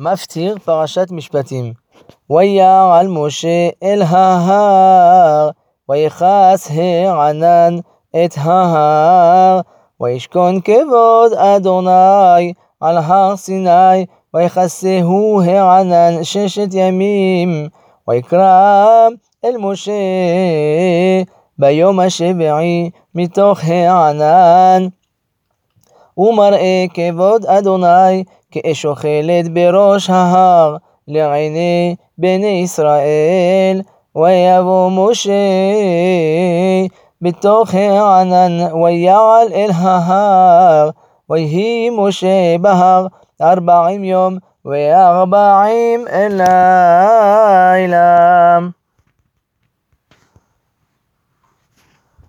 מפטיר פרשת משפטים. ויעל משה אל ההר, ויכס הענן את ההר, וישכון כבוד אדוני על הר סיני, ויכסהו הענן 6 ימים. ויקרא אל משה ביום השביעי מתוך הענן, ומראה כבוד אדוני כאש אוכלת בראש ההר לעיני בני ישראל. ויבוא משה בתוך הענן, ויעל אל ההר, ויהי משה בהר 40 יום ו40 לילה.